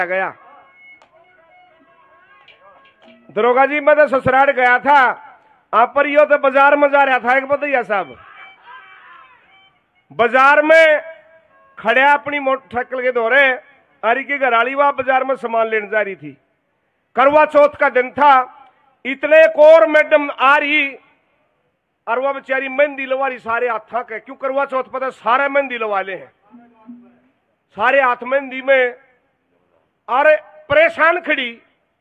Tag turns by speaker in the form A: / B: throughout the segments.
A: गया। दरोगा जी मैं तो ससुराल गया था, आप पर यो तो बाजार में जा रहा था एक भैया साहब, बाजार में खड़े अपनी मोटरसाइकिल के दौरे अरी की घराली वहां बाजार में सामान लेने जा रही थी। करवा चौथ का दिन था, इतने एक और मैडम आ रही और वह बेचारी मेहंदी लगा रही सारे हाथ के, क्यों करवा चौथ पता सारे मेहंदी लवाले हैं, सारे हाथ मेहंदी में, और परेशान खड़ी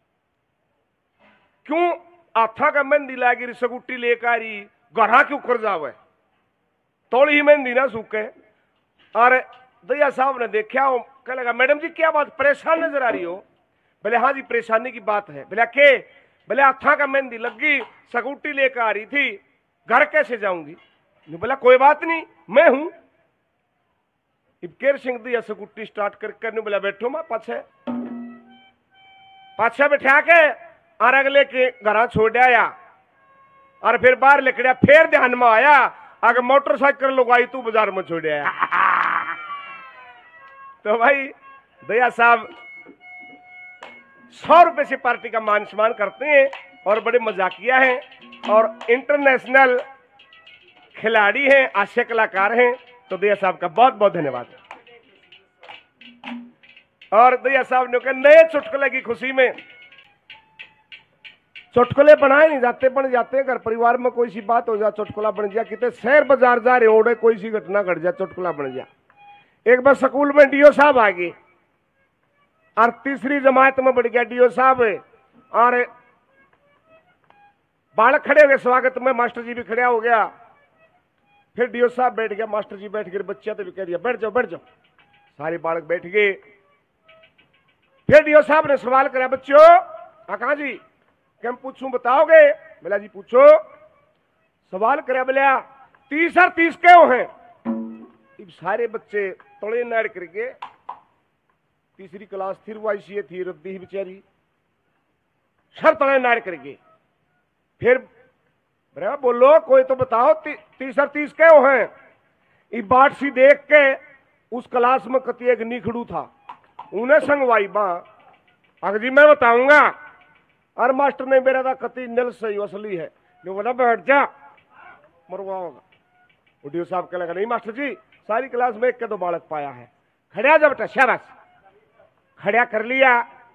A: क्यों हाथा का मेहंदी लागी सगुटी लेकर आ रही, गढ़ा क्यों कर जावे, थोड़ी ही मेहंदी ना सूखे। और दया साहब ने देखा, कह लगा मैडम जी क्या बात परेशान नजर आ रही हो? बोले हाँ जी परेशानी की बात है। बोले के? बोले हाथा का मेहंदी लगी, सगुटी लेकर आ रही थी, घर कैसे जाऊंगी? बोला कोई बात नहीं मैं हूं। केर सिंह दिया सगुटी स्टार्ट करके बोला बैठो मैं पाछे पाछे बैठा के और अगले के घर छोड़ आया, और फिर बाहर निकलिया, फिर ध्यान में आया अगर मोटरसाइकिल लगवाई तू बाजार में छोड़ आया। तो भाई दया साहब 100 रुपए से पार्टी का मान सम्मान करते हैं और बड़े मजाकिया हैं और इंटरनेशनल खिलाड़ी हैं, हास्य कलाकार हैं। तो दया साहब का बहुत बहुत धन्यवाद। और दया साहब ने कहा नए चुटकुले की खुशी में, चुटकुले बनाए नहीं जाते, बन जाते हैं। घर परिवार में कोई सी बात हो जाए चुटकुला बन जाए, कितने शहर बाजार जा रहे ओढ़े कोई सी घटना घट जाए चुटकुला बन जाए। एक बार स्कूल में डीओ साहब आ गए और तीसरी जमात में बढ़ गया डीओ साहब, और बालक खड़े हो गए स्वागत में, मास्टर जी भी खड़ा हो गया, फिर डीओ साहब बैठ गया, मास्टर जी बैठ गए, बच्चा तो भी कह दिया बैठ जाओ बैठ जाओ, सारे बालक बैठ गए। फिर डीओ साहब ने सवाल कराया बच्चों कहा जी क्या पूछूं बताओगे? बोला जी पूछो। सवाल कराया, बोला 30 और 30 क्यों हैं? सारे बच्चे तोड़े नाड़ करके, तीसरी क्लास थी वाईसी थी रद्दी बेचारी, सर तोड़े नाड़ करके, फिर बोलो कोई तो बताओ 30 और 30 क्यों हैं? ये बात सी देख के उस क्लास में कति एक निखड़ू था, उन्हें संगवाई बा अगर जी मैं बताऊंगा, और मास्टर ने मेरा था कति नल सही असली है, जो बोला बैठ जा मरवाओगा। उडियो साहब कह लगा नहीं मास्टर जी सारी क्लास में एक के दो बालक पाया है, खड़ा जा बेटा शाबाश। खड़ा कर लिया,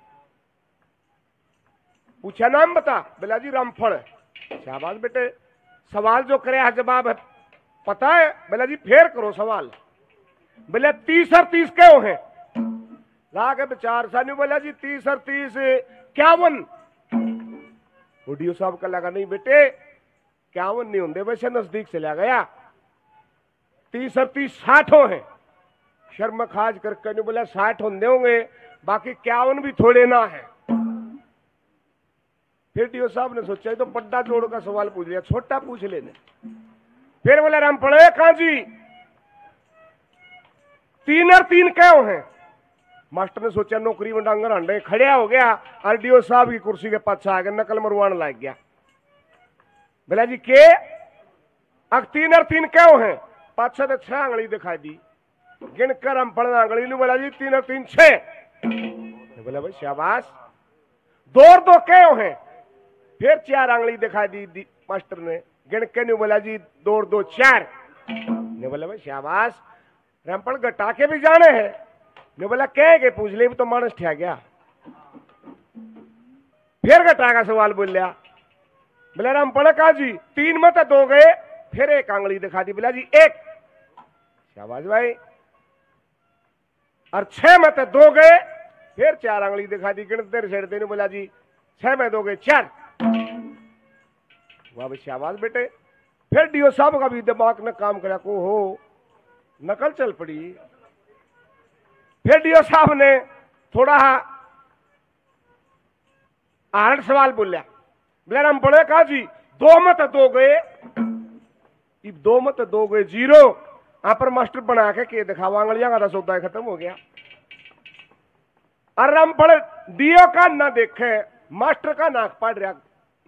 A: पूछा नाम बता, बोला जी रामफल। शाबाश बेटे, सवाल जो करे है जवाब है पता है? बोला जी फेर करो सवाल। बोले 30 और 30 क्यों हैं? लाके विचार सानी, बोला जी 30 और 30 51। उडियो साहब का लगा नहीं बेटे 51 नहीं होंगे, वैसे नजदीक चला गया, 30 और 30 60 हैं। शर्म खाज करके नहीं बोला 60 होंगे, बाकी 51 भी थोड़े ना है। फिर डीओ साहब ने सोचा तो बड़ा जोड़ का सवाल पूछ लिया, छोटा पूछ लेने। फिर बोला राम पड़े कहा जी 3 और 3 क्यों हैं? मास्टर ने सोचा नौकरी में डांगर अंडे, खड़े हो गया और डीओ साहब की कुर्सी के पास आ गया, नकल मरवाने लग गया। बोला जी के? अब 3 और 3 क्यों हैं? पाछे तो 6 आंगली दिखाई दी, गिनकर हम पढ़ना आंगली नहीं। बोला जी 3 और 3 6। बोला भाई शाबाश। 2 और 2 क्यों हैं? फिर 4 आंगली दिखाई दी मास्टर ने, गिन के नहीं। बोला जी 2 और 2 4। ने बोला भाई शाबाश, रामपल घटा के भी जाने हैं। ने बोला कह के पूछ ले, तो मानस ठा गया। फिर घटा का सवाल बोल लिया। बोला रामपल कहा जी 3 में तो 2 गए, फिर 1 आंगली दिखा दी। बोला जी 1। शाबाश भाई। और 6 में तो 2 गए, फिर 4 आंगली दिखा दी, गिनते छेड़ते नहीं। बोला जी 6 में 2 गए 4। वाह भाई शाबाश बेटे। फिर डीओ साहब का भी दिमाग ने काम करा को हो, नकल चल पड़ी। फिर डीओ साहब ने थोड़ा हार्ड सवाल बोलिया। बोला राम पड़े कहा जी 2 में तो 2 गए, 2 में तो 2 गए 0। यहां पर मास्टर बना के दिखावा, आंगलियां का सौदा खत्म हो गया। और राम पड़े डीओ का ना देखे, मास्टर का नाक पड़ रहा।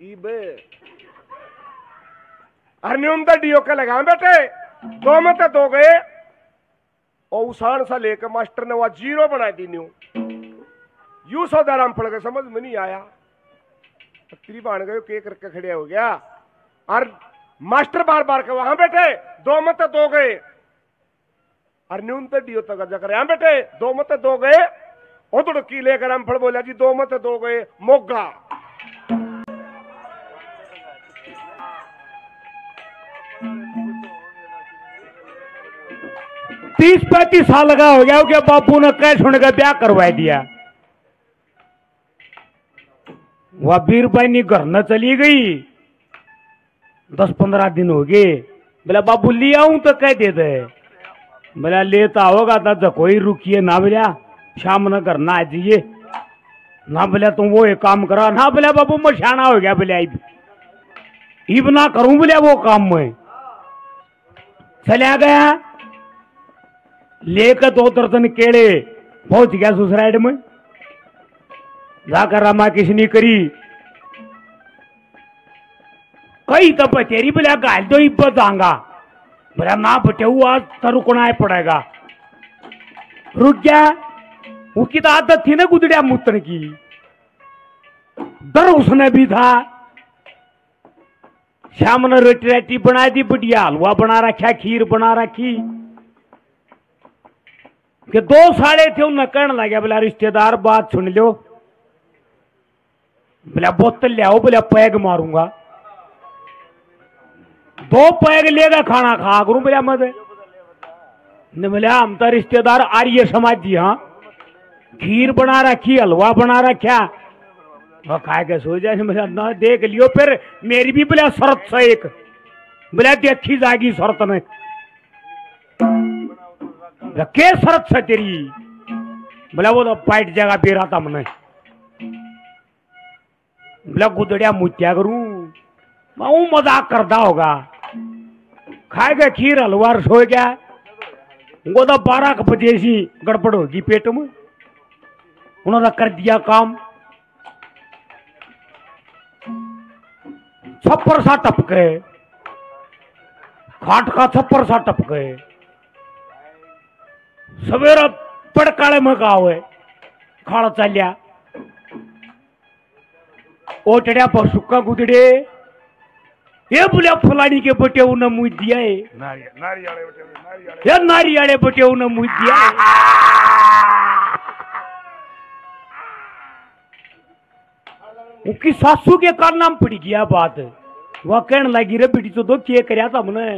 A: न्यूनता डीओ का लगा बेटे 2 में तो 2 गए, और उसान सा लेकर मास्टर ने वह 0 बना दी न्यू। यू सौदा रामफल का समझ में नहीं आया। पत्री बांध गए के करके खड़े हो गया और मास्टर बार बार के वहां बैठे, दो मत दो गए और न्यूनतम डियो तक जाकर यहां बैठे, दो मत दो गए। वो तो की लेकर रामफल बोला जी दो मत दो गए मोगा।
B: 30-35 साल का हो गया कि बापू ने कह सुन के ब्याह करवा दिया। वह बीरबाई घर न चली गई, 10-15 दिन हो गए। बोला बाबू ले आऊं तो कह दे दे। बोला लेता होगा तो कोई रुकिए ना, बोला शाम न घर ना आ जाइए ना। बोला तुम वो एक काम करा ना। बोला बाबू मैं शाना हो गया। बोला इब ना करूं, बोला वो काम में चला गया लेकर 2 दर्जन केड़े पहुंच गया ससुराल में। जाकर रामा किसनी करी कई तो बचेरी। बोला गाल तो इब्बत जाऊंगा। बोला ना बटेऊ आज तो रुकना पड़ेगा। रुक गया। उसकी तो आदत थी ना गुदड़िया मूत्र की, डर उसने भी था। शाम ने रोटी रोटी बना दी, बढ़िया हलवा बना रखा, खीर बना रखी कि 2 साले थे। उन्हें कहने लगे बोला रिश्तेदार बात सुन लो। बोला बोतल ले आओ। बोला पैग मारूंगा। 2 पैग लेगा खाना खा करूं। बोला मत ने। बोला हम तो रिश्तेदार आर्य समाज जी। हाँ खीर बना रखी, हलवा बना रखा, वो खा के सो जाए। बोला ना देख लियो फिर मेरी भी बोला शर्त से एक। बोला देखी जाएगी शर्त में। के शर्त से तेरी? बोला वो तो पाइट जगह पे रहा था मैंने। बोला गुदड़िया मुत्या करूं, मैं मजाक करता होगा। खाएगा खीर हलवा सो गया। वो तो 12 बजे सी गड़बड़ होगी पेट में। उन्होंने कर दिया काम। छप्पर सा टपके, खाट का छप्पर सा टपके। सवेरा पड़काले में का हुए खाड़ा चलिया। ओटड़िया पर सुक्का गुदड़े ये बोलिया फलानी के बटे उन्हें मुझ दिया है। नारी आड़े बटे उन्हें मुझ दिया है। उसकी सासू के कान नाम पड़ी गया बात। वह कहने लगी रे बेटी तो दो के करया था हमने।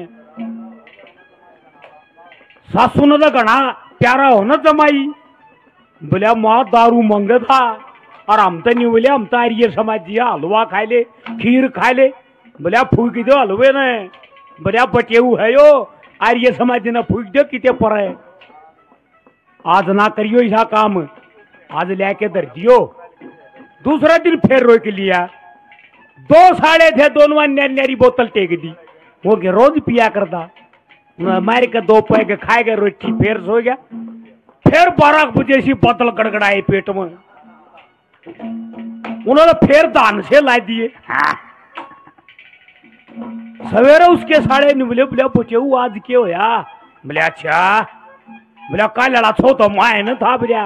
B: सासू ने तो घना प्यारा हो ना जमाई। बोलिया माँ दारू मांगे था और हम तो नहीं। बोलिया हम तो आर्य समाज जी, हलवा खा ले, खीर खा ले। बोलिया फूक दो हलवे ने। बोलिया बटेऊ है यो आर्य समाज ने फूक दो किते पर है। आज ना करियो ऐसा काम, आज लेके धर दियो। दूसरा दिन फिर रोक लिया। 2 साले थे, दोनों न्यारी बोतल टेक दी। वो के रोज पिया करता। मार के 2 पैग खाएगा रोटी, फिर सो गया। फिर 12 बजे सी बोतल गड़गड़ाए पेट में। उन्होंने फिर दान से ला दिए। सवेरे उसके साले ने बोले बोले पूछे आज क्या होया? बोले अच्छा। बोला का लड़ा छो तो माए न था। बोलिया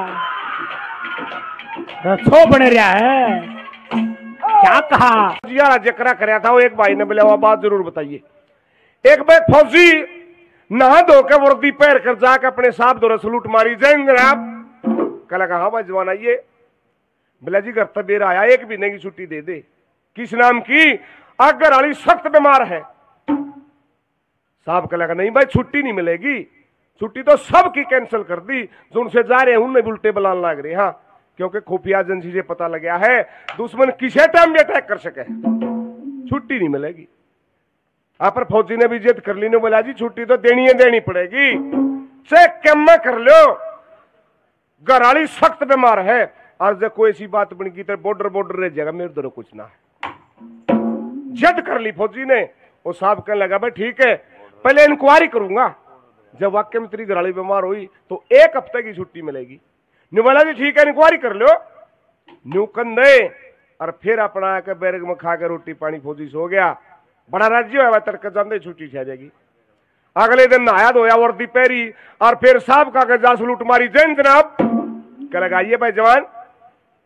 B: छो बन रहा है। क्या कहा
A: यार जकरा कराया था वो एक भाई ने। बोला वो बात जरूर बताइए। एक बार फौजी नहा धो के वर्दी पैर कर जाकर अपने साहब दो सलूट मारी जाएंगे आप। कल कहा भाई जवान आइए। बोला जी घर तबेर आया, 1 महीने की छुट्टी दे दे। किस नाम की? अगर वाली सख्त बीमार है। साहब कह लगा नहीं भाई छुट्टी नहीं मिलेगी। छुट्टी तो सबकी कैंसिल कर दी जो उनसे जा रहे हैं, उनमें उल्टे बलान लग रहे। हाँ क्योंकि खुफिया एजेंसी से पता लग गया है दुश्मन किसी टाइम भी अटैक कर सके, छुट्टी नहीं मिलेगी। आप पर फौजी ने भी जिद कर ली ने। बोला जी छुट्टी तो देनी पड़ेगी, से कम कर लो। घराली सख्त बीमार है और जब कोई ऐसी बात बन गई तो बॉर्डर रह जाएगा, मेरे दरो कुछ ना है। जिद कर ली फौजी ने। वो साहब कहने लगा भाई ठीक है पहले इंक्वायरी करूंगा। जब वाक्य में तेरी घराली बीमार हुई तो 1 हफ्ते की छुट्टी मिलेगी। बोला जी ठीक है इंक्वायरी कर लो। न्यू कंधे और फिर अपना के बैरक में खा के रोटी पानी फौजी सो गया। बड़ा राज्य है तड़के जाते छुट्टी छह जाएगी। अगले दिन नहाया धोया वर्दी पहरी और फिर साहब का जा सलूट मारी। जैन जनाब कह लगाइए भाई जवान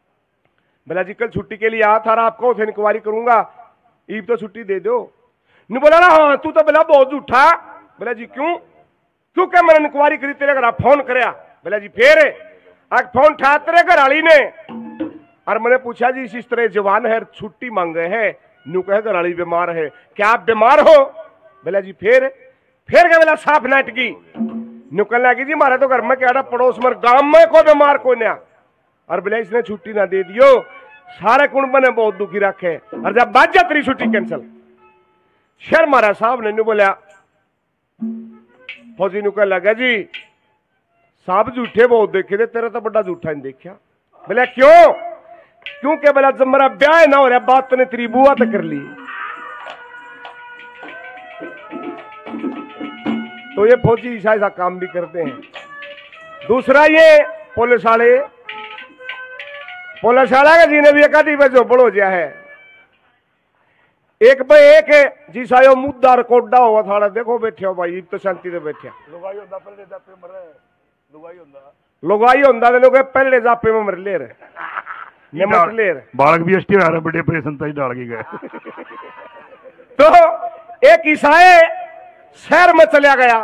A: बोला जी कल छुट्टी के लिए आ था, आपको उसे इंक्वायरी करूंगा, ईब तो छुट्टी दे दो। नहीं बोला ना, हाँ तू तो बोला बहुत झूठा। बोला जी क्यों? क्यों क्या मैंने इंक्वायरी करी, तेरे घर फोन करया। बोला जी फिर आज फोन ठा तेरे घर वाली ने, और मैंने पूछा जी इस तरह जवान है छुट्टी मांगे है, न्यू कहे घर वाली बीमार है, क्या आप बीमार हो? बोला जी फिर क्या? बोला साफ नाटकी नुकल लगी जी, मारे तो घर में क्या पड़ोस में गांव में कोई बीमार कोई ना, और बोले इसने छुट्टी ना दे दियो, सारे कुंड ने बहुत दुखी रखे, और जब बात जा तेरी छुट्टी कैंसिल। शर मारा साहब ने बोला, फौजी नु कह लगा जी साहब झूठे बहुत देखे थे, तेरा तो बड़ा झूठा नहीं देखा। बोला क्यों? क्योंकि बोला जब मेरा ब्याह ना हो रहा, बात तूने तेरी बुआ तक कर ली। तो ये फौजी ऐसा काम भी करते हैं। दूसरा ये पुलिस वाले का जीने भी एकाधी पे जो बड़ो गया है, एक पे एक जी सायो मुद्दा कोडा हुआ था, देखो बैठे हो भाई तो शांति से बैठे, लुगाई होंदा पहले जापे में मर ले रहे
C: बालक भी अष्टी आ रहे बड़े ऑपरेशन तक डाल के गए।
A: तो एक ईसाई शहर में चला गया,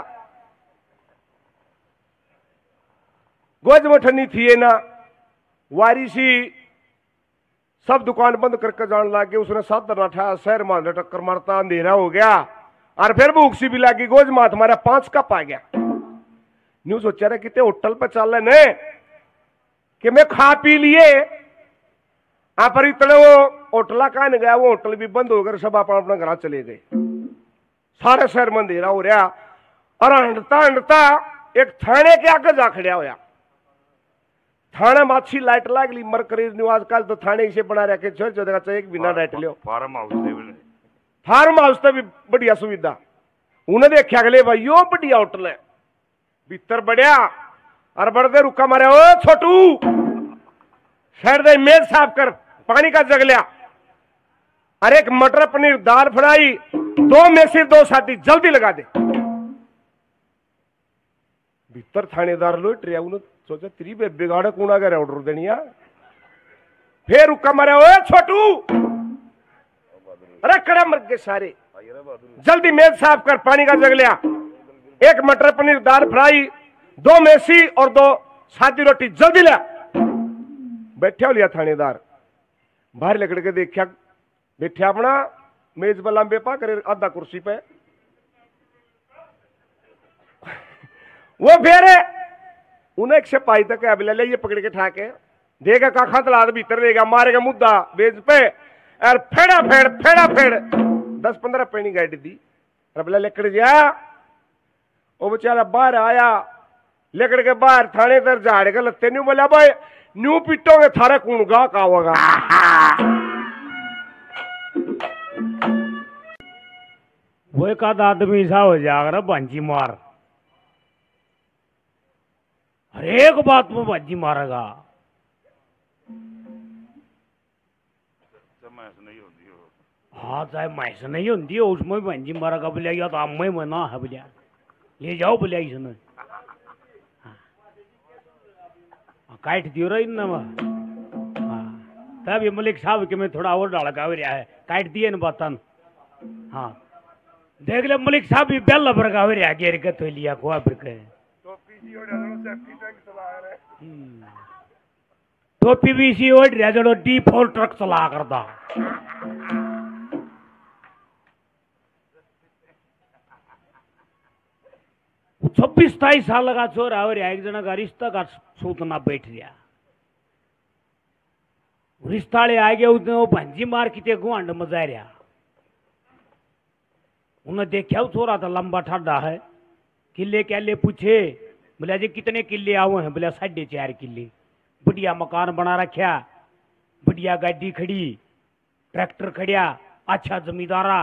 A: गोज मठनी थी ना, वारिसी सब दुकान बंद करके जान लगे, उसने साधन उठाया, शहर में टक्कर मारता, अंधेरा हो गया, और फिर भूख सी भी लगी, गोज मात मारा 5 कप आ गया। न्यू सोचा रहे कितने होटल पे चल रहे कि मैं खा पी लिए, पर इतने वो होटला कहा नहीं गया, वो होटल भी बंद हो गए, सब अपना अपना घर चले गए, सारे शहर में अंधेरा हो रहा, और हंडता एक थाने के आगे जा खड़ा होया। थाना में अच्छी लाइट लाग ली, मरकरी आजकल तो थाने इसे बना रखे, चाहिए एक बिना लाइट लियो। फार्म हाउस तो भी बढ़िया सुविधा, उन्हें देखा अगले भाई यो बढ़िया होटल है, भीतर बढ़िया, और बढ़ते रुका मारे, ओ छोटू शहर दे मेज साफ कर, पानी का जग लिया, अरे एक मटर पनीर दाल फ्राई 2 में से 2 साथी जल्दी लगा दे। भीतर थानेदार लोट रहा, उन्होंने सोचा तेरी बिगाड़ कूड़ा कर ऑर्डर देनिया, फिर रुका मारे, ओ छोटू अरे कड़ा मर गए सारे, जल्दी मेज साफ कर, पानी का जग लिया, एक मटर पनीर दाल फ्राई 2 मेसी और 2 सादी रोटी जल्दी लिया। बैठा लिया थानेदार, बाहर लकड़ के देखा, बैठा अपना मेज पर लंबे पा करे आधा कुर्सी पे, वो फिर उन्हें एक सिपाही तक अबला ले, ये पकड़ के ठाके देगा काखा तला भीतर लेगा, मारेगा मुद्दा बेज पे, और फेड़ा फेड़ 10-15 पेनी गाड़ी दी, अबला लेकड़ गया, वो बेचारा बाहर आया, लेकड़ के बाहर थाने तर झाड़ के लत्ते न्यू बोला, भाई न्यू पिटोगे थारे कौन गा का होगा।
B: वो एक आध आदमी ऐसा हो जाएगा भांजी मार, हर एक बात में भांजी मारेगा। हाँ चाहे मैस नहीं होती है, उसमें भांजी मारेगा, बोलिया या तो अम्मा मना है, बोलिया ले जाओ, बोलिया इसने काट दियो रही ना, तब ये मलिक साहब के मैं थोड़ा और डाल का रहा है, काट दिए न बातन। हाँ देख ले मलिक साहब भी बेल बरगा रहा गेर के तो लिया को टोपी भी इसी ओढ़ रहा जो D4 ट्रक चला करता। वो 26-27 साल लगा छोरा और एक जना का रिश्ता का सूतना बैठ गया, रिश्ताले आ गया, उसने वो भंजी मार की गुआंड मजा रहा, उन्हें देखा वो छोरा था लंबा ठाडा है, किले कैले पूछे, बोला जी कितने किले आए हैं? बोला 4.5 किले, बढ़िया मकान बना रखा, बढ़िया गाड़ी खड़ी, ट्रैक्टर खड़िया, अच्छा जमींदारा,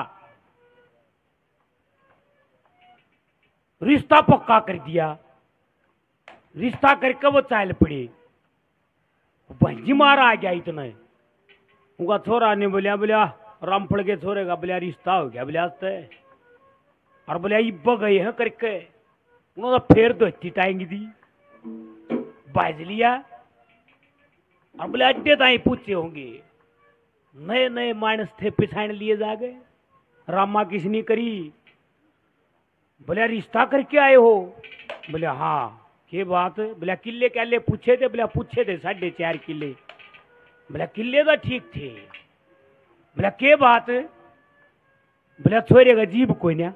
B: रिश्ता पक्का कर दिया। रिश्ता करके वो चाल पड़ी, भंजी मार आ गया इतने, उनका छोरा ने बोलिया रामफल के छोरे का बोलिया रिश्ता हो गया, बोलिया और बोलिया इब्बा गए हैं करके, उन्होंने फिर धोती टांगी दी, बाज लिया, और बोले अड्डे ताई पूछे होंगे। नए नए मानस थे पिछाड़ लिए जा गए। रामा किसने करी? बोले रिश्ता करके आए हो? बोले हाँ। के बात? बोले किले कैले पूछे थे? बोले पूछे थे 4.5 किले। बोले किले तो ठीक थे। बोले के बात? बोले छोरे का जीव कोई ना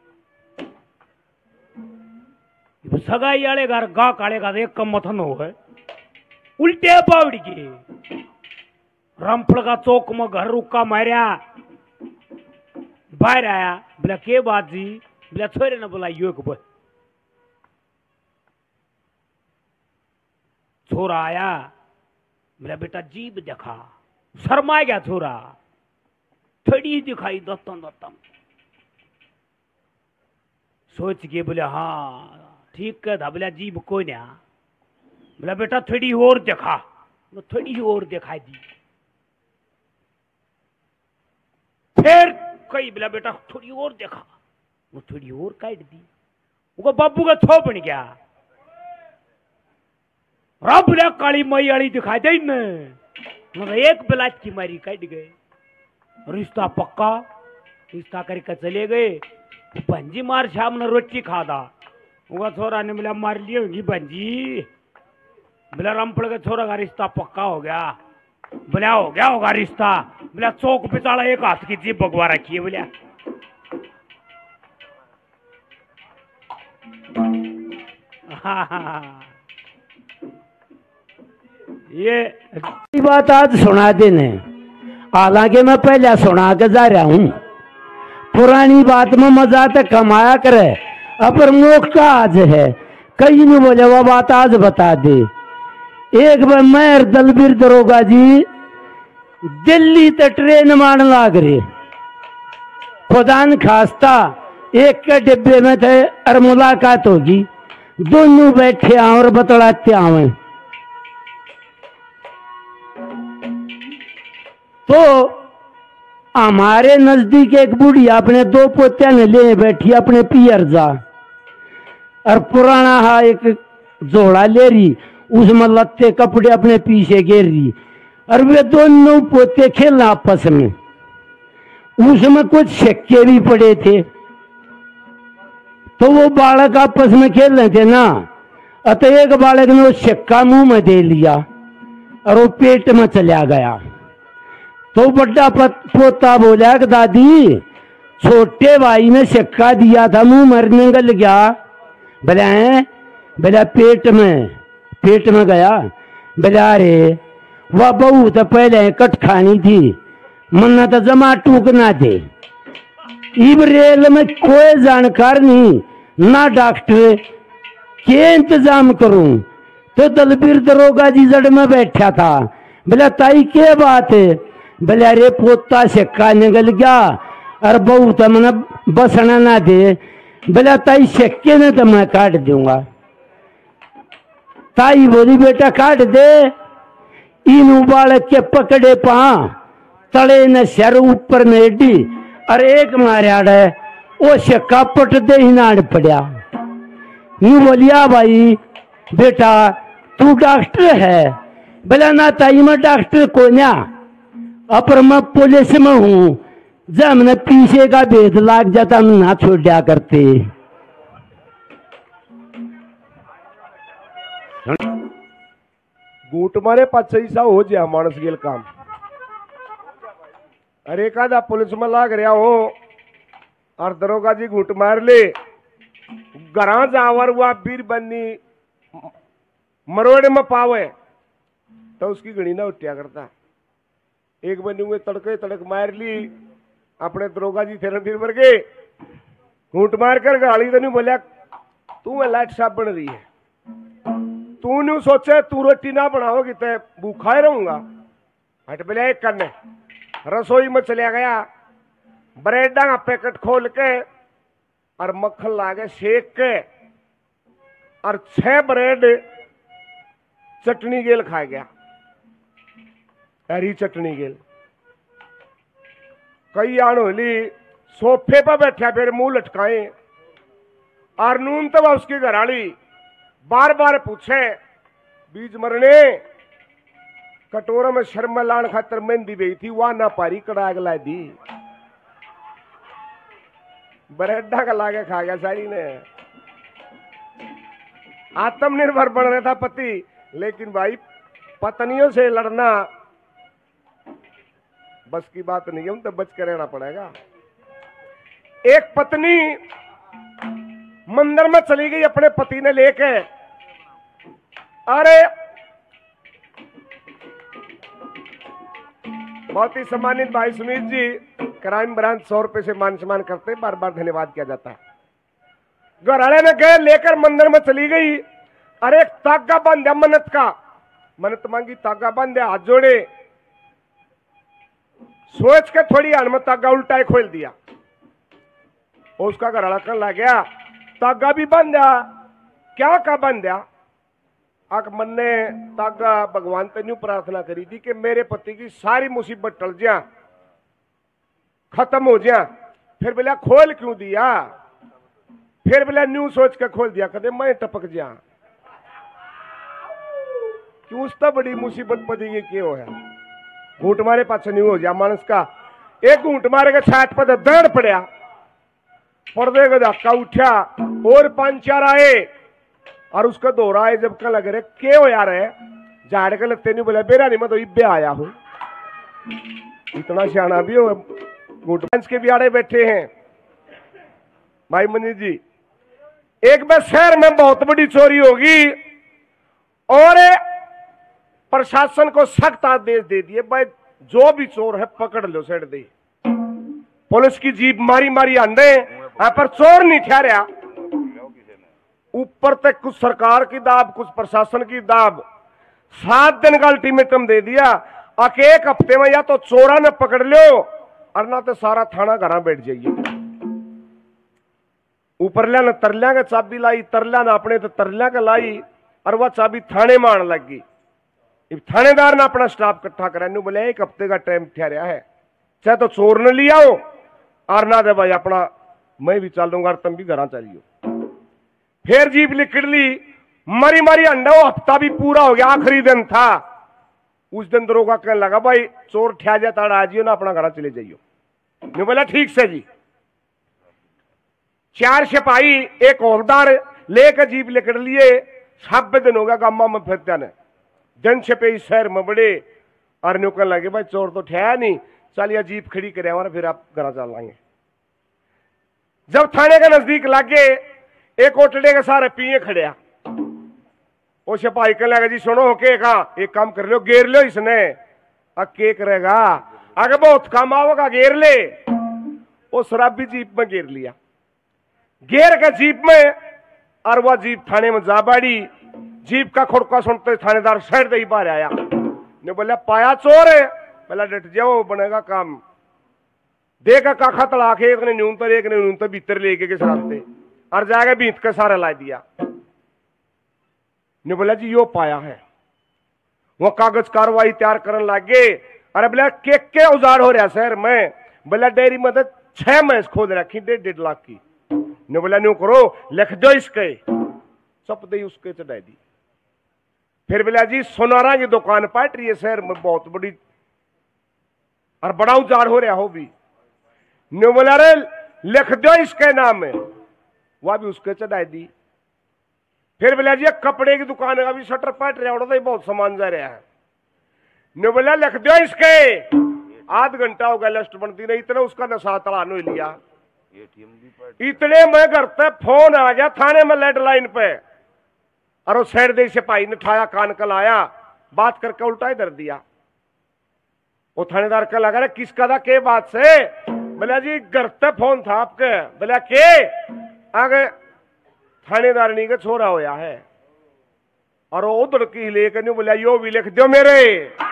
B: सगाई आले घर गा काले का एक कम मथन हो है उल्टे पावड़ी के रामफल का चौक में घर रुका मारिया बाहर आया। बोला के बात जी? बोला छोरे ने बोला यो बोल। छोरा आया। बोला बेटा जीभ देखा। शर्मा गया छोरा। थोड़ी दिखाई दत्तम दत्तम। सोच के बोले हाँ ठीक है था। बोला जीभ कोई ना। बोला बेटा थोड़ी और देखा। थोड़ी और दिखाई दी। फिर कई बोला बेटा थोड़ी और देखा। वो थोड़ी और काट दी। वो बाबू का थो बन गया। रब बोला काली मई वाली दिखाई दे न। मगर एक बिलाट की मारी काट गए। रिश्ता पक्का। रिश्ता करके चले गए। भंजी मार शाम ने रोटी खा दा। वो छोरा ने बोला मार लिए होगी भंजी। बोला रामफल के छोरा का रिश्ता पक्का हो गया। बोला हो गया होगा रिश्ता। बोला चौक पे चाला एक हाथ की जीभ भगवा रखी है। बोला
D: ये बात आज सुना देने। हालांकि मैं पहले सुना के जा रहा हूं। पुरानी बात में मजा तो कमाया करे। अपर मोख का आज है। कई नहीं बोले वो बात आज बता दे। एक बार मैं और दलबीर दरोगा जी दिल्ली तक ट्रेन मान लाग रहे। खुदान खास्ता एक के डिब्बे में थे और मुलाकात होगी। दोनों बैठे और बतलाते आवे। तो हमारे नजदीक एक बुढ़िया अपने 2 पोत्या ने ले बैठी अपने पियर जा और पुराना हा एक जोड़ा ले रही। उसमें लत्ते कपड़े अपने पीछे घेर रही और वे दोनों पोते खेलना आपस में। उसमें कुछ सिक्के भी पड़े थे। तो वो बालक आपस में खेल रहे थे ना। अतः एक बालक ने वो सिक्का मुंह में दे लिया और वो पेट में चला गया। तो बड़ा पोता बोला कि दादी छोटे भाई ने सिक्का दिया था मुंह मरने गल गया। बोला है? बोला पेट में गया। बोला अरे वह बहू तो पहले कट खानी थी मन्ना तो जमा टूकना थे। इब रेल में कोई जानकार नहीं ना डॉक्टर के इंतजाम करूं। तो दलबीर दरोगा जी जड़ में बैठा था। बोला ताई के बात है? बोले अरे पोता सिक्का निकल गया और बहू तो मैंने बसना ना दे। बोला ताई सिक्के ने तो मैं काट दूंगा। ताई बोली बेटा काट दे। इन बालक के पकड़े पा तले न सर ऊपर न एडी और एक मारिया है वो सिक्का पट दे ही नाड़ पड़ा। यूं बोलिया भाई बेटा तू डॉक्टर है? बोला ना ताई मैं डॉक्टर को ना अपर मैं पुलिस में हूं। जब हमने पीछे का भेद लाग जाता हम ना छोड़ा करते।
A: घूट मारे पाच सा हो जा मानस गेल काम। अरे एकादा पुलिस में लाग रहा हो और दरोगा जी घूट मार ले। घरा जावर हुआ बीर बन्नी मरोड़े में पावे तो उसकी घड़ी ना उठ्या करता। एक बनी हुए तड़के तड़क मार ली। अपने दरोगा जी थे रणधीर वर्गे घूट मार कर गाली तो नहीं बोलिया तू लाइट साहब बन रही है। तू नहीं सोचे तू रोटी ना बनाओगी तो भूखा ही रहूंगा। हट बोलिया एक करने रसोई में चलिया गया। ब्रेडा का पैकेट खोल के और मक्खन लागे सेक के और 6 ब्रेड चटनी गेल खा गया। हरी चटनी गेल कई आन होली सोफे पर बैठा फिर मुंह लटकाए और नून तो उसकी घराली बार बार पूछे बीज मरने कटोरा में शर्मा लान खातर मेहंदी गई थी, वहां ना पारी कड़ा ला दी, बरेडा का लागे खा गया सारी ने। आत्मनिर्भर बन रहा था पति, लेकिन भाई पत्नियों से लड़ना बस की बात नहीं है, उन तो बच कर रहना पड़ेगा। एक पत्नी मंदिर में चली गई अपने पति ने लेके, अरे बहुत ही सम्मानित भाई सुमित जी, क्राइम ब्रांच 100 रुपए से मान सम्मान करते, बार बार धन्यवाद किया जाता है। घराने में गए, लेकर मंदिर में चली गई, अरे एक तागा बांध दिया मन्नत का, मन्नत मांगी, तागा बांध दिया, हाथ जोड़े, सोच के थोड़ी हाथ में तागा उल्टा ही खोल दिया। और उसका घराना कर लग गया, तागा भी बांध दिया, क्या का बांध दिया? आक मन ने तागा भगवान से न्यू प्रार्थना करी थी कि मेरे पति की सारी मुसीबत टल जा, खत्म हो जा। फिर बोला खोल क्यों दिया? फिर बोला न्यू सोच के खोल दिया, कदे मैं टपक जा, क्यों उसका बड़ी मुसीबत पड़ी क्यों है? घूट मारे पास न्यू हो जा मानस का, एक घूट मारे के छाट पर दौड़ पड़ा, पर्दे का धक्का उठा और 5-4 आए और उसका दौरा है, जब का लग रहे के हो यार है, झाड़ के लगते नहीं, बोला बेरा नहीं मैं तो इब्बे आया हूं। इतना सियाना भी हो, घूट के भी आड़े बैठे हैं। भाई मनीष जी, एक बार शहर में बहुत बड़ी चोरी होगी और प्रशासन को सख्त आदेश दे दिए, भाई जो भी चोर है पकड़ लो, सेट दे। पुलिस की जीप मारी मारी अंडे, पर चोर नहीं ठहरा। ऊपर तक कुछ सरकार की दाब, कुछ प्रशासन की दाब, 7 दिन का अल्टीमेटम दे दिया, एक हफ्ते में या तो चोरा ने पकड़ लो और ना तो सारा थाना घर बैठ जाइए। ऊपरल्या ने तरल्या का चाबी लाई, तरल्या ने अपने तो तरल्या का लाई और वह चाबी थाने में आने लगी। थानेदार ने अपना स्टाफ इकट्ठा करा, बोले 1 हफ्ते का टाइम ठहरा है, चाहे तो चोर ने लिया हो और ना दे भाई अपना मैं भी चल दूंगा और तुम भी घर चलियो। फिर जीप निकल ली, मरी मरी अंडा, वो हफ्ता भी पूरा हो गया, आखिरी दिन था। उस दिन दरोगा कहने लगा भाई चोर ठा जाता आ जियो ना, अपना घर चले जाइयो। ने बोला ठीक से जी। 4 सिपाही एक हौलदार लेकर जीप लेकर लिए, 26 दिन हो गया गामा में फिरते ने, जन छपे शहर में बड़े और कहने लगे भाई चोर तो ठहया नहीं, चलिए जीप खड़ी करे हमारा, फिर आप घर चल आएंगे। जब थाने के नजदीक लागे, एक ओटड़े के सारे पिए खड़े, वो सिपाही कहने लगा जी सुनो के कहा, एक काम कर लो, घेर लो इसने। अब के करेगा, आगे बहुत काम आओगा, घेर ले। वो शराबी जीप में घेर लिया, घेर के जीप में, और वह जीप थाने में जा बाड़ी। जीप का खुड़का सुनते थानेदार शहर दे ही बाहर आया, ने बोला पाया चोर है, बोला डट जाओ बनेगा काम। देखा काखा तड़ा के, एक ने न्यूनतर एक ने न्यूनतर भीतर लेके के सराते और जाके बीत के सारा ला दिया। ने बोला जी यो पाया है। वो कागज कार्रवाई तैयार करने लगे। अरे बोला के औजार हो रहा शहर में? बोला डेयरी में 6 भैंस खोद रखी 1.5 लाख की। ने बोला न्यू करो, लिख दो इसके, चप दे उसके चढ़ाई दी। फिर बोला जी सोनारा की दुकान पट रही है शहर में बहुत बड़ी और बड़ा उजाड़ हो रहा हो भी। ने बोला रे लिख दो इसके नाम में, वह भी उसके चढ़ाई दी। फिर बोला जी कपड़े की दुकान का भी शटर पट रहा है, बहुत सामान जा रहा है। ने बोला लिख दो इसके, आध घंटा हो गया लिस्ट बनती नहीं, इतना उसका नशा तड़ान हो लिया। इतने में घर पे फोन आ गया थाने में लैंडलाइन पे, और उस शहर दे सिपाही ने ठाया, कान कल आया, बात करके उल्टा ही धर दिया। वो थानेदार का लगा रहा किसका था के बात से? बोला जी घर पे फोन था आपके। बोला के? आगे थानेदार नहीं का छोरा होया है, और वो उधर की लेकर नहीं, बोला यो भी लिख दो मेरे।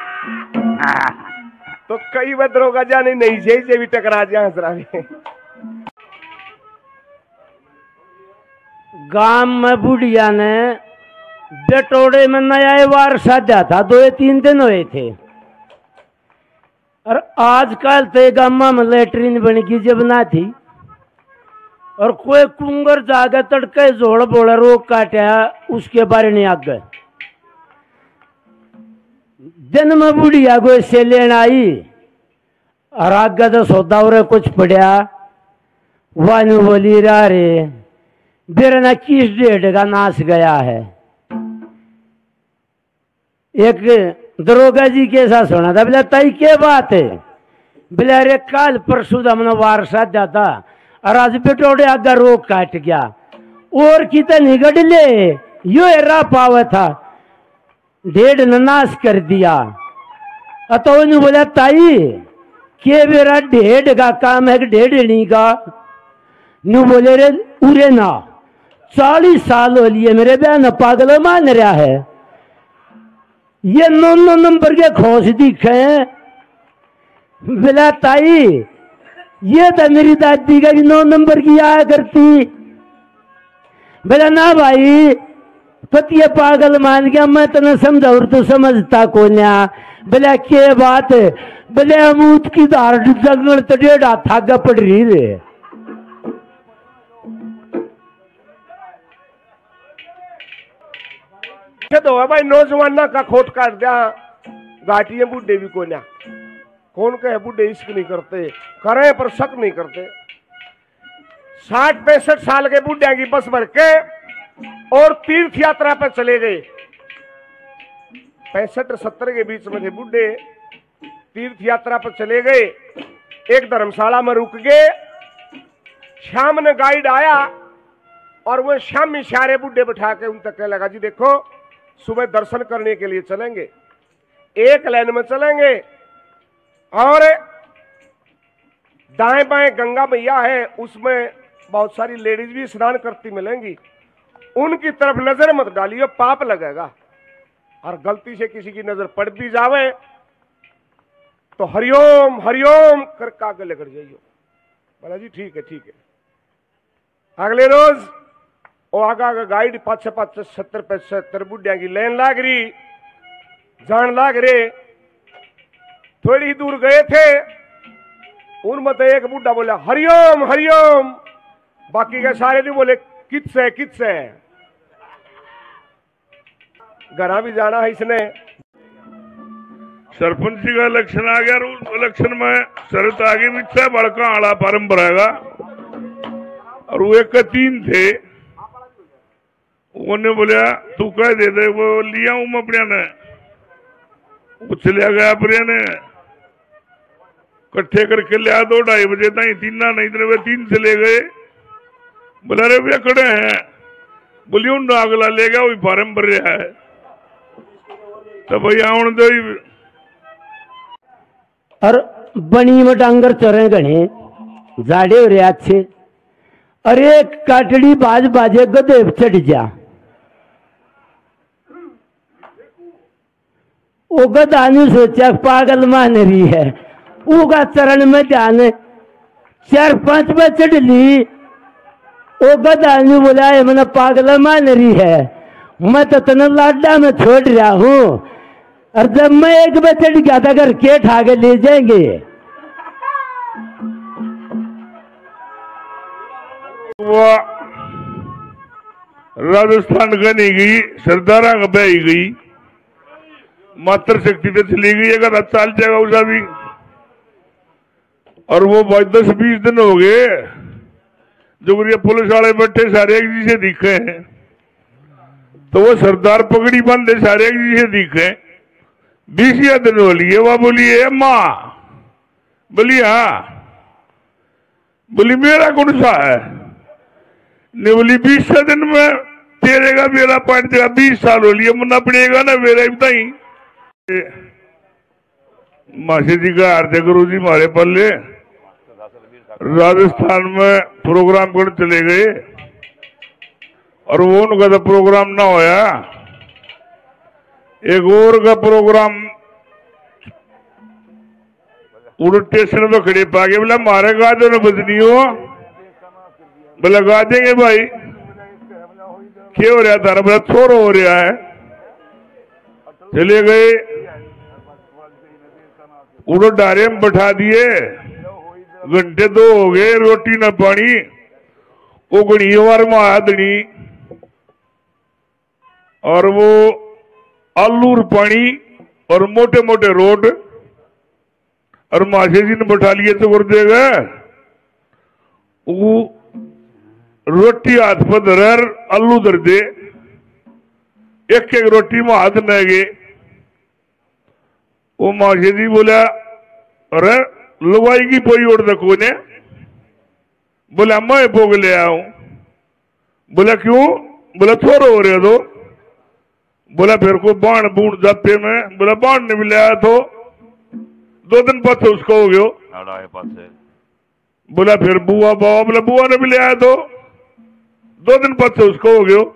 A: तो कई बदरों का जाने नहीं से भी टकरा जा हंसरा।
D: गांव में बुढ़िया ने बेटोड़े में नया वार साधा था, 2-3 दिन हुए थे। और आजकल तो गामा में लेटरिन बन गई जब ना थी, और कोई कुंगर जागे तड़के जोड़ बोला रोक काटा उसके बारे नहीं आग गए। जन्म बुढ़िया को से लेन आई और आगे तो सौदा और कुछ पड़ा वानु बोली रा रे बेरना किस डेढ़ का नाश गया है। एक दरोगा जी के साथ सुना था, बोला तई क्या बात है? बोले अरे कल परसों हमने वारसा जाता और आज बेटोड़े आगा रोग काट गया और कितने गढ़ ले यो एरा पावा था डेढ़ नाश कर दिया। तो उन्हें बोला ताई के मेरा डेढ़ का काम है कि डेढ़ का? नु बोले रे उरे ना 40 साल हो लिए मेरे बहन पागल मान रहा है, ये 9 नंबर के खोस दिखे हैं। बोला ताई ये तो मेरी दादी का भी 9 नंबर की आया करती। बोला ना भाई पतिया पागल मान गया, मैं तेने समझाऊर तो समझता को ना। बोला के बात? बोले अमूद की धार जंगल तो 1.5 हाथ आगे पड़ रही रे।
A: तो है भाई नौजवाना का खोट काट दिया, घाटियां बूढ़े भी को ना। कौन कहे बूढ़े इश्क नहीं करते, करे पर शक नहीं करते। 60-65 साल के बूढ़े की बस भर के और तीर्थ यात्रा पर चले गए। 65-70 के बीच में थे बूढ़े, तीर्थ यात्रा पर चले गए। एक धर्मशाला में रुक गए। शाम ने गाइड आया और वो शामी सारे बूढ़े बैठा के उन तक कहने लगा, जी देखो सुबह दर्शन करने के लिए चलेंगे, एक लाइन में चलेंगे और दाएं बाएं गंगा मैया है, उसमें बहुत सारी लेडीज भी स्नान करती मिलेंगी, उनकी तरफ नजर मत डालियो, पाप लगेगा। और गलती से किसी की नजर पड़ भी जावे तो हरिओम हरिओम करके आगे लेकर जाइयो। बोला जी ठीक है ठीक है। अगले रोज वो आगा गाइड 5-5 बुढ़िया की लाइन लाग रही, जान लाग रे। थोड़ी दूर गए थे, उनमें तो एक बुढ़ा बोला हरिओम हरिओम, बाकी के सारे नहीं बोले किससे। घरा भी जाना है इसने।
C: सरपंची का इलेक्शन आ गया, उस इलेक्शन में शरत आगे पीछे बड़का आड़ा फार्म भराएगा और वो 1 का 3 थे। उन्होंने बोलिया तू कह दे वो लिया हूं मैं अपने ने, वो चलिया गया अपने ने कट्ठे करके लिया 2-2:30 बजे तक, 3 नहीं इतने 3 से ले गए। बोला रे भैया खड़े हैं, बोलिए उन अगला ले गया वही फार्म भर रहा है। तो भैया हूं तो
D: और बनी में डांगर चरे गणे जाड़े हो रहे अच्छे, अरे काटड़ी बाज बाजे गधे चढ़ जा। वो गधा ने सोचा पागल मान रही है, उगा चरण में ध्यान 4-5 में चढ़ ली। वो गधा ने बोला है मैंने पागल मान रही है, मैं तो तना लाडा में छोड़ रहा हूं, और जब मैं 1 बजे चढ़ गया था घर के ठाके ले जाएंगे।
C: राजस्थान का नहीं गई, सरदारा का बह गई, मात्र शक्ति पे चली गई। अगर चाल जाएगा उसका भी। और वो 10-20 दिन हो गए जो पुलिस वाले बैठे सारे एक जी से दिखे हैं, तो वो सरदार पगड़ी बांधे सारे एक जी से दिखे। 20 दिन हो लिए। वह बोली माँ, बोली हाँ, बोली मेरा कौन सा है? ने बोली 20 दिन में तेरे का मेरा पॉइंट देगा, 20 साल हो लिए मुन्ना पड़ेगा ना मेरा ही। मासी जी का हार्दिक गुरु जी हमारे पल्ले राजस्थान में प्रोग्राम कर चले गए और वो उनका तो प्रोग्राम ना होया। एक और का प्रोग्राम उड़ स्टेशन पे खड़े पागे, बोला मारे गा दो ना बजनी हो, बोला गा देंगे भाई। क्या हो रहा था? बोला छोर हो रहा है। चले गए, उड़ो डारे में बैठा दिए, घंटे 2 हो गए, रोटी न पानी। वो गणीवार में आया धनी और वो आलू और पानी और मोटे मोटे रोड और माशे जी ने बैठा लिए तो कर देगा वो रोटी हाथ पर धर आलू धर दे एक एक रोटी में हाथ न गे वो माशे जी बोला अरे लुगाई की पोई ओढ़ दको ने बोला मैं पोग ले आया हूं बोला क्यों बोला थोड़ा हो रहे तो बोला फिर को बाण बूढ़ जाते में बोला बाण ने मिलाया तो 2 दिन बाद उसको हो गयो बोला फिर बुआ बाबा बोला बुआ ने भी ले आया तो 2 दिन बाद उसको हो गयो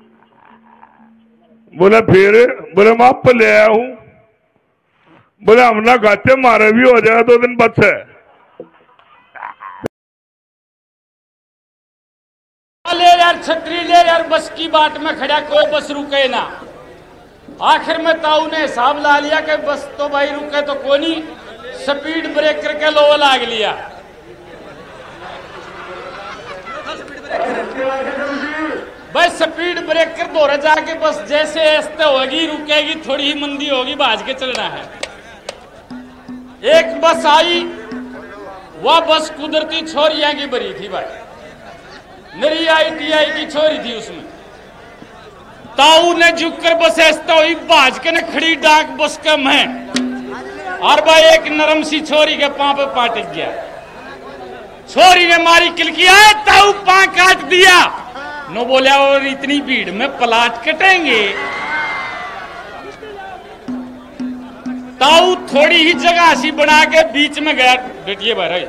C: बोला फिर बोला मैं आप पर ले आया हूं बोला हम ना गाते मारे भी हो जाएगा 2 दिन बाद से
E: ले यार छतरी ले यार बस की बाट में खड़ा कोई बस रुके ना आखिर में ताऊ ने हिसाब ला लिया कि बस तो भाई रुके तो कोनी स्पीड ब्रेकर के लो लाग लिया भाई स्पीड ब्रेकर दौरे जाके बस जैसे ऐसे होगी रुकेगी थोड़ी ही मंदी होगी भाज के चलना है एक बस आई वह बस कुदरती छोरियां की भरी थी भाई मेरी ITI की छोरी थी उसमें ताऊ ने झुककर बस ऐसा हुई भाज के ने खड़ी डाक बस के में और भाई एक नरम सी छोरी के पांव पे पाटक गया छोरी ने मारी किलकिया ताऊ पांव काट दिया नो बोला और इतनी भीड़ में पलाट कटेंगे ताऊ थोड़ी ही जगह सी बना के बीच में गया बेटिए भाई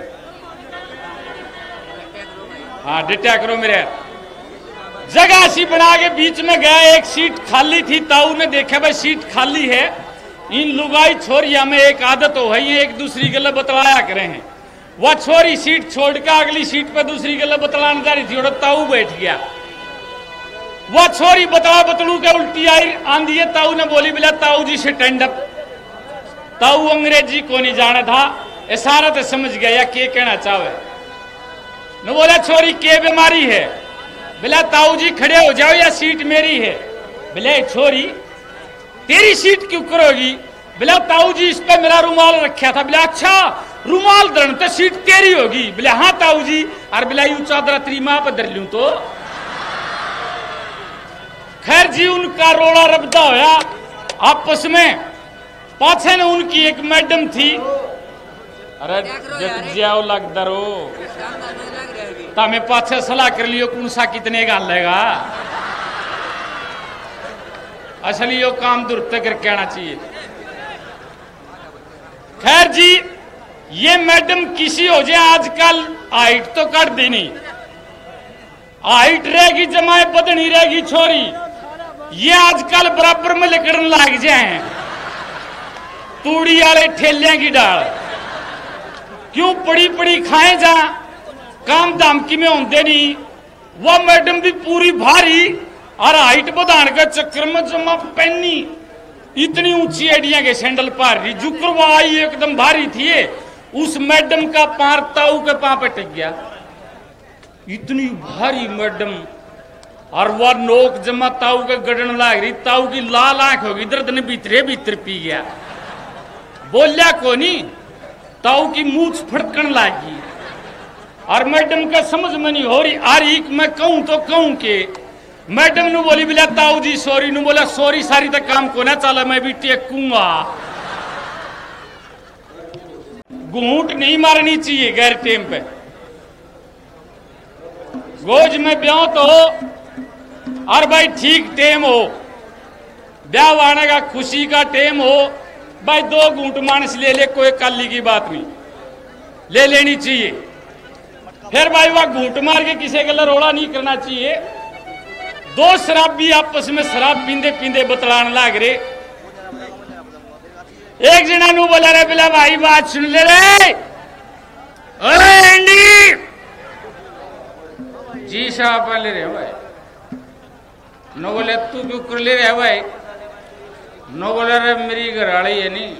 E: हाँ डिटा करो मेरे जगह सी बना के बीच में गया एक सीट खाली थी ताऊ ने देखा भाई सीट खाली है इन लुगाई छोरिया में एक आदत हो है एक दूसरी गले बतलाया करे हैं वह छोरी सीट छोड़ के अगली सीट पर दूसरी गले बतलाने जा रही थी और ताऊ बैठ गया वह छोरी बतला बतलू के उल्टी आई आंधी है ताऊ ने बोली बोला ताऊ जी से स्टैंड अप ताऊ अंग्रेजी को नहीं जाना था इशारा तो समझ गया या के कहना चाहे न बोला छोरी के बीमारी है बोला ताऊ जी खड़े हो जाओ या सीट मेरी है बोले छोरी तेरी सीट क्यों करोगी बोला ताऊ जी इस पे मेरा रुमाल रखा था बोला अच्छा रुमाल धरन तो सीट तेरी होगी बोले हाँ ताऊ जी और बोला यूं चादरा तेरी मां पर धर लूं तो खैर जी उनका रोड़ा रबदा होया आपस में पाछे ने उनकी एक मैडम थी अरे जाओ लग दरो तमें पाछे सलाह कर लियो कौन सा कितने का लेगा असली यो काम दुरुस्त करके आना चाहिए खैर जी ये मैडम किसी हो जाए आजकल हाइट तो कर देनी हाइट रहेगी जमाए बदनी रहेगी छोरी ये आजकल बराबर में लिकड़न लाग जाए तूड़ी वाले ठेलियां की डाल क्यों पड़ी पड़ी खाए जा काम दामकी में होते नहीं वह मैडम भी पूरी भारी और हाइट बढ़ाने के चक्कर में जमा पहनी इतनी ऊंची एडिया के सैंडल पार रही जुकरवा आई एकदम भारी थी उस मैडम का पार ताऊ के पांव पे टिक गया इतनी भारी मैडम और वह नोक जमा ताऊ के गड़न लाग रही ताऊ की लाल आंख होगी दर्द ने भीतरे भीतर पी गया बोलिया को नहीं ताऊ की मूछ फड़कन लागी और मैडम का समझ में नहीं हो रही आ रही मैं कहूं तो कहूं के मैडम नु बोली बोला ताऊ जी सॉरी नु बोला सॉरी सारी तक काम को ना चला मैं भी टेकूंगा घूंट नहीं मारनी चाहिए गैर टेम पे गोज में ब्याह तो हो और भाई ठीक टेम हो ब्याह आने का खुशी का टेम हो भाई 2 घूंट मानस ले ले कोई काली की बात नहीं ले लेनी चाहिए फिर भाई वह घूंट मार के किसी के लिए रोड़ा नहीं करना चाहिए 2 शराबी आपस में शराब पींदे पींदे बतलाने लाग रहे एक जना नु बोला रे बिला भाई बात सुन ले रे अरे एंडी जी साहब ले रहे भाई नो बोले तू क्यों कर ले रहे भाई नो बोले रे मेरी घरवाली है नहीं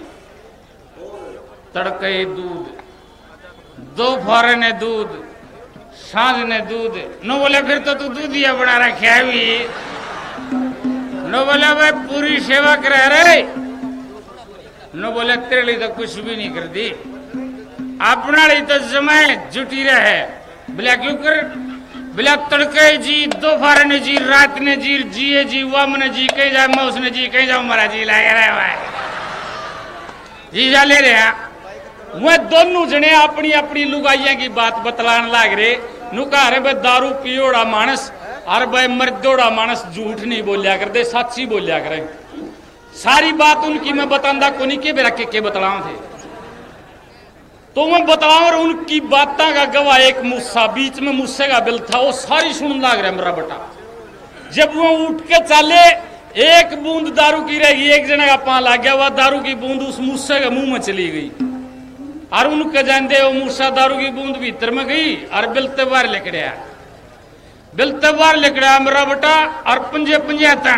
E: तड़के दूध दोपहर ने दूध सांझ ने दूध नो बोले फिर तो तू दूधिया बना रखा है भी नो बोले भाई पूरी सेवा करे रे न बोले तेरे लिए तो कुछ भी नहीं कर दी, अपना लिए तो जमाए जुटी रहे। बोला क्यों कर? बोला तड़के जी, दोपहर ने जी, रात ने जी, जिए जी, वम ने जी, कहीं जाए मौस ने जी, कहीं जाओ हमारा जी लगा रहा है जी जा ले रहे। वह दोनों जने अपनी अपनी लुगाइया की बात बतलान लाग रहे। नु कह रहे भाई दारू पियोड़ा मानस और भाई मर्दोड़ा मानस झूठ नहीं बोलिया करते, सच्ची बोलिया करें। सारी बात उनकी मैं बतांदा को नहीं के बेरा के बतलाऊं थे तो मैं बताऊं। और उनकी बातों का गवाह एक मूसा, बीच में मूसे का बिल था, वो सारी सुन लाग रहा मेरा बेटा। जब वो उठ के चले, एक बूंद दारू की रहेगी, एक जने का पां लग गया, वह दारू की बूंद उस मूसे के मुंह में चली गई और उनके जानते वो मूसा दारू की बूंद भीतर में गई और बिलते बार लिकड़िया, बिलते बार लिकड़िया मेरा बेटा। और पंजे पंजे तन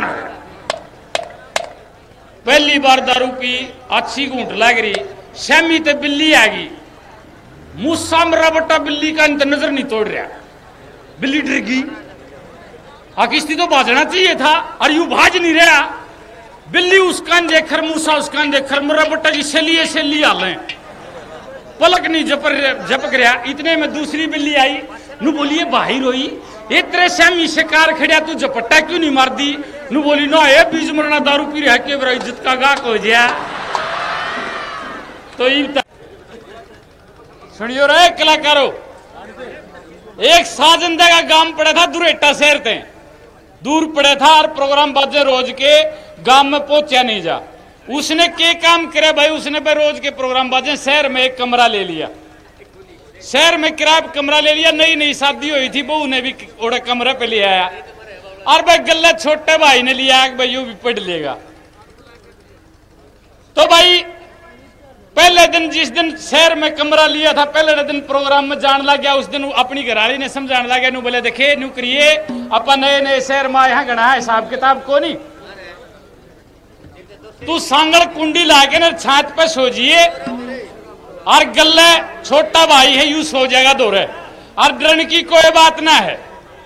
E: पहली बार दारू पी, अच्छी घूंट लग रही, शमी ते बिल्ली आ गई। मूसा मेरा बेटा बिल्ली का नजर नहीं तोड़ रहा, बिल्ली डर गई। किश्ती तो भाजना चाहिए था और यू भाज नहीं रहा। बिल्ली उसका देखकर, मूसा उसका देखकर, मेरा बेटा की सली हाल है, पलक नहीं झपक रहा। इतने में दूसरी बिल्ली आई, नु बोलिए भाई रोई, ये तेरे शमी शिकार खड़िया, तू झपट्टा क्यों नहीं मार दी? नु बोली ना ये बीज मरना दारू पी रहा के बरा इज्जत का गाक हो जाया। तो सुनियो रे कलाकारों, एक साजंदा का गांव पड़ा था दुरेटा शहर ते, दूर पड़े था और प्रोग्राम बाजे रोज के गांव में पहुंचा नहीं जा। उसने के काम करे भाई? उसने भाई रोज के प्रोग्राम बाजे शहर में एक कमरा ले लिया, शहर में किराए कमरा ले लिया। नई नई शादी हुई थी, बहू ने भी ओढ़े कमरे पे ले आया और भाई गल्ला छोटे भाई ने लिया कि भाई यू भी पढ़ लेगा। तो भाई पहले दिन, जिस दिन शहर में कमरा लिया था, पहले दिन प्रोग्राम में जान लग गया। उस दिन अपनी घराली ने समझाने लगा, नु बोले देखे नु करिए अपन नए नए शहर में यहाँ गणा है, हिसाब किताब को नहीं, तू सांगड़ कुंडी लाके ना छात पे सोजिए और गल्ले छोटा भाई है यू सो जाएगा दोरे, और डरने की कोई बात ना है।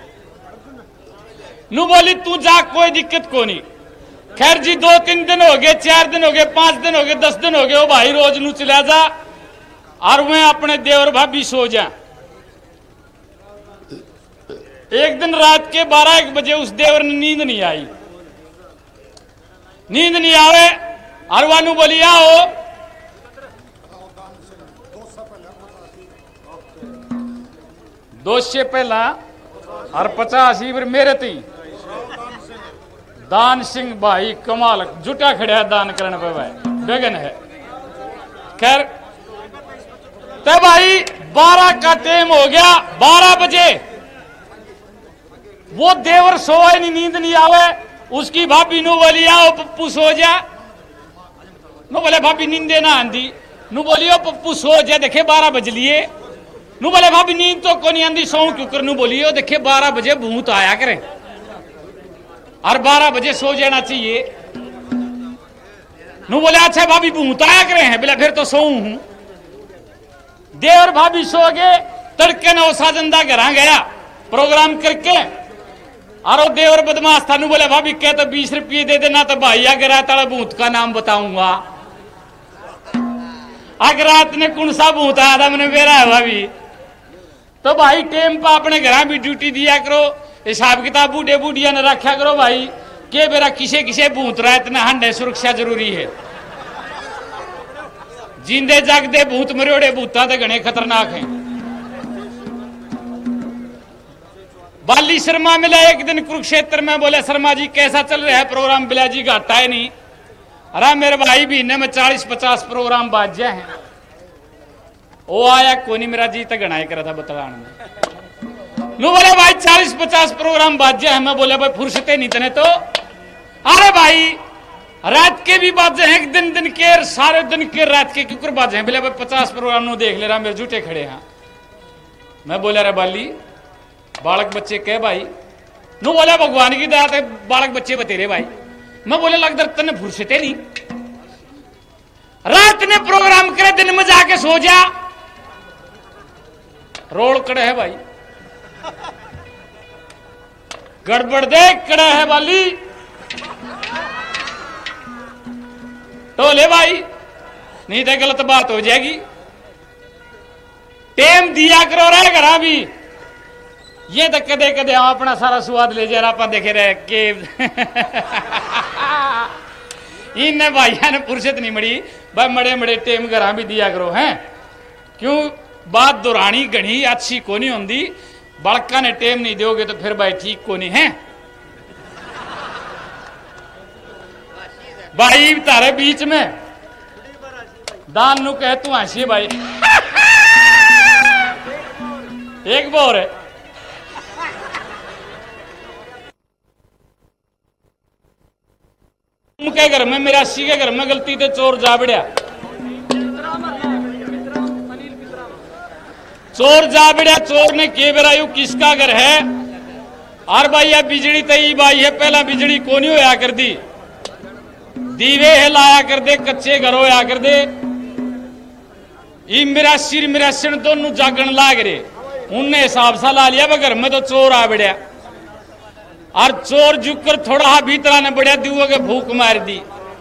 E: नु बोली तू जा, कोई दिक्कत को नहीं। खैर जी 2-3 दिन हो गए, 4 दिन हो गए, 5 दिन हो गए, 10 दिन हो गए, वो भाई रोज नू चला जा और मैं अपने देवर भाभी सो जा। एक दिन रात के 12-1 बजे उस देवर ने नींद नहीं आई, नींद नहीं आवे और वानू बोली आओ। दो से पहला और 50 इवर मेरे थी। दान सिंह भाई कमाल जुटा खड़ा दान करने पे भाई गगन है। खैर तो भाई 12 का टाइम हो गया, 12 बजे वो देवर सोए नहीं, नींद नहीं आवे। उसकी भाभी नु बोली आओ पप्पू सो जा। नु बोले भाभी नींदे ना आंदी। नु बोलियो पप्पू सो जा, देखे 12 बज लिए। नु बोले भाभी नींद तो को नहीं आंदी, सो क्यों कर? नु बोलियो देखे 12 बजे भूत आया करे और 12 बजे सो जाना चाहिए। नु बोले अच्छा भाभी भूत आया करे हैं? बोला फिर तो सो हूं। देवर भाभी सो गए। तड़के ना वो साजंदा घर गया प्रोग्राम करके और वो देवर बदमाश था। नु बोले भाभी कह तो 20 रुपये दे देना तो भाई अगर तारा भूत का नाम बताऊंगा। अगर रात ने कौन सा भूत आया था मैंने बेरा है भाभी। तो भाई टेम पर अपने घर भी ड्यूटी दिया करो, हिसाब किताब बूढ़े बूढ़िया ने रखा करो भाई के बेरा किसे किसे भूत रहा इतना हंडे सुरक्षा जरूरी है। जिंदे जागदे भूत मरोड़े भूता तो घने खतरनाक हैं। बाली शर्मा मिला एक दिन कुरुक्षेत्र में, बोले शर्मा जी कैसा चल रहा है प्रोग्राम? बिला जी घाटा है नहीं। अरे मेरे भाई महीने में 40-50 प्रोग्राम बाज जाए हैं। वो आया कोनी मेरा जी तक गणाई करा था बतलान में। नो बोले भाई 40-50 प्रोग्राम बाजे हैं। मैं बोले भाई फुर्सते नहीं तने तो। अरे भाई रात के भी बाजे हैं, दिन दिन के सारे दिन के रात के क्यों बाजे हैं? बोले भाई 50 प्रोग्राम नो देख ले रहा, मेरे झूठे खड़े हैं। मैं बोला अरे बाली बालक बच्चे कह भाई? नो बोला भगवान की दया से बालक बच्चे बतेरे भाई। मैं बोले लगता तने फुर्सते नहीं, रात ने प्रोग्राम करे दिन में जाके सो जा। रोड कड़े है भाई, गड़बड़ देख कड़ा है वाली टोले भाई। नहीं तो गलत बात हो जाएगी। टेम दिया करो रे घरा भी। ये तो कदे कदे हम अपना सारा स्वाद ले जा आप देखे रहे के इन भाइया ने फुर्सत नहीं मड़ी भाई, मड़े मड़े टेम घरा भी दिया करो हैं। क्यों बात दोहरानी घनी अच्छी को नहीं होंगी। बड़का ने टेम नहीं दोगे तो फिर भाई ठीक को नहीं है भाई। तारे बीच में दान नु कह तू हंसी भाई एक बोर है। उनके घर में मिरासी के घर में गलती से चोर जा बढ़िया, चोर जा बढ़िया। चोर ने के बेरायु किसका घर है और भाई यह बिजली तई भाई है। पहला बिजली कोनी होया कर दी, दीवे है लाया कर दे, कच्चे घर होया कर दे। मिरासी दोनों जागण लाग रहे, उनने हिसाब सा ला लिया घर में तो चोर आ बढ़िया। और चोर झुककर थोड़ा हा भीतर ने बढ़िया दिवा के भूख मार दी।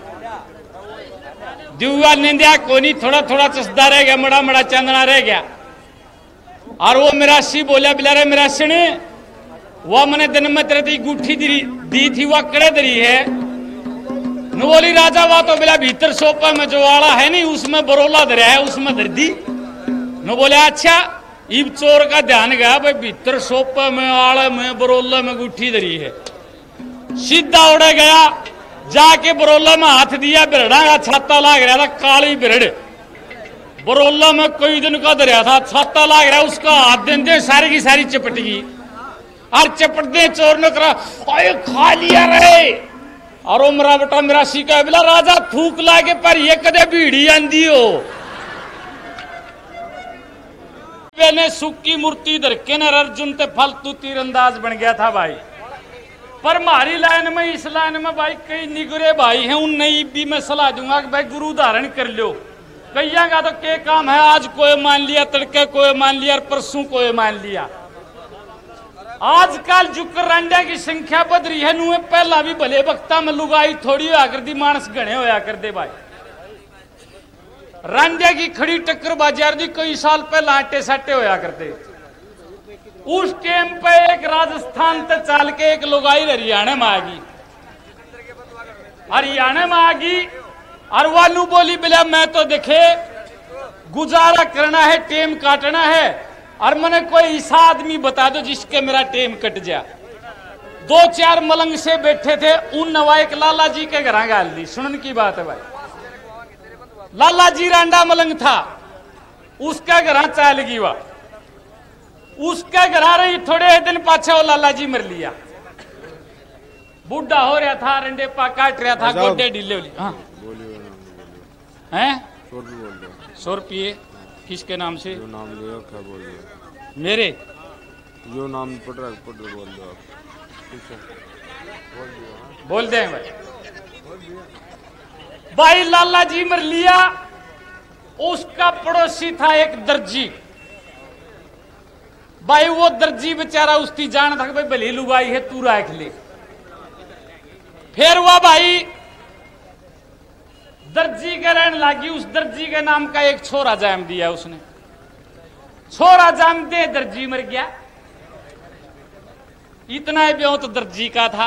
E: दिवा निंदिया कोनी, थोड़ा थोड़ा चसदा रह गया, मड़ा मड़ा चांदना रह गया। और वो मिरासी बोलिया बिलारे मिरासी ने वो मैंने दिन में तेरे गुठी दी थी वह कड़े दरी है। न बोली राजा वा तो बिला भीतर सोपा में जो आला है नहीं उसमें बरोला धरा है, उसमें धर दी। न बोले अच्छा। इब चोर का ध्यान गया भाई भीतर सोपा में आले में बरोला में गुठी धरी है। सीधा उड़े गया, जाके बरोला में हाथ दिया, बिरड़ा का छाता लाग रहा था, काली बिरड़ बरोला में कई दिन का धरिया था, छाता लाग रहा, उसका हाथ देते सारी की सारी चपट गई। और चपटते चोर ने करा अरे खा लिया रे। और वो मेरा बेटा मिरासी का बिला राजा थूक लागे पर ये कदे भीड़ी आंदी हो। ने सुक्की मूर्ति धर के न अर्जुन ते फालतू तीरंदाज बन गया था भाई। पर हमारी लाइन में इस लाइन में भाई कई निगरे भाई हैं, उन नहीं भी मैं सलाह दूंगा कि भाई गुरु धारण कर लो। कईया का तो क्या काम है, आज कोई मान लिया, तड़के कोई मान लिया, और परसों कोई मान लिया। आजकल जुकर रंडे की संख्या बढ़ रही है। नुए पहला भी भले वक्ता में लुगाई थोड़ी होया कर दी, मानस घने होया कर दे भाई। रंडे की खड़ी टक्कर बाजार दी कई साल पहले आटे साटे होया करते। उस टाइम पे एक राजस्थान से चाल के एक लुगाई हरियाणा में आ गई, हरियाणा में आ गई। और वालू बोली बिला मैं तो देखे गुजारा करना है, टेम काटना है, और मैंने कोई ऐसा आदमी बता दो जिसके मेरा टेम कट जा। दो चार मलंग से बैठे थे, उन नवायक लाला जी के घर गाल दी। सुनन की बात है भाई, लाला जी रांडा मलंग था, उसका घर चाल गई वा। उसका घर रही थोड़े दिन पाछे वो लाला जी मर लिया। बूढ़ा हो रहा था, रंडे पा काट रहा था, गोडे ढीले हो हाँ हैं 100 रुपये किसके नाम से?
F: जो नाम लिया क्या बोल दिया?
E: मेरे
F: जो नाम पढ़ रहा बोल दो आप। ठीक है
E: बोल दें भाई। भाई लाला जी मर लिया। उसका पड़ोसी था एक दर्जी। भाई वो दर्जी बेचारा उसकी जान था कि भाई भली लुगाई है तू रख ले। फिर वह भाई दर्जी के रहने लगी। उस दर्जी के नाम का एक छोरा जाम दिया उसने। छोरा जाम दे दर्जी मर गया। इतना ही ब्यों तो दर्जी का था।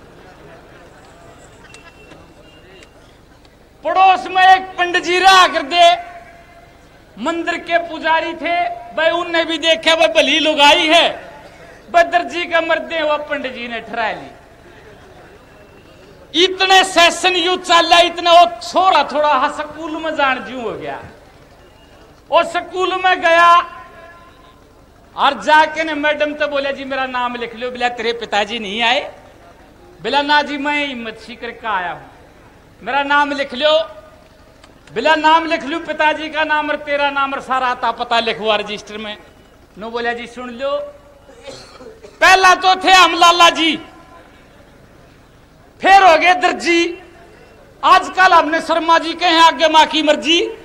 E: पड़ोस में एक पंडित जी रहा कर दे, मंदिर के पुजारी थे भाई। उनने भी देखा भाई भली लुगाई है, भाई दर्जी का मर्दे हुआ पंडित जी ने ठहरा ली। इतने सेशन यू चल, इतना वो छोरा थोड़ा हा स्कूल में जान जू हो गया। और स्कूल में गया और जाके ने मैडम तो बोले जी मेरा नाम लिख लो। बोला तेरे पिताजी नहीं आए? बोला ना जी मैं हिम्मत सीकर का आया हूं, मेरा नाम लिख लो। बिला नाम लिख लू, पिताजी का नाम और तेरा नाम और सारा आता पता लिखवा रजिस्टर में। नो बोला जी सुन लो, पहला तो थे हम लाला जी, फिर हो गए दर्जी, आजकल हमने शर्मा जी के हैं, आगे माँ की मर्जी।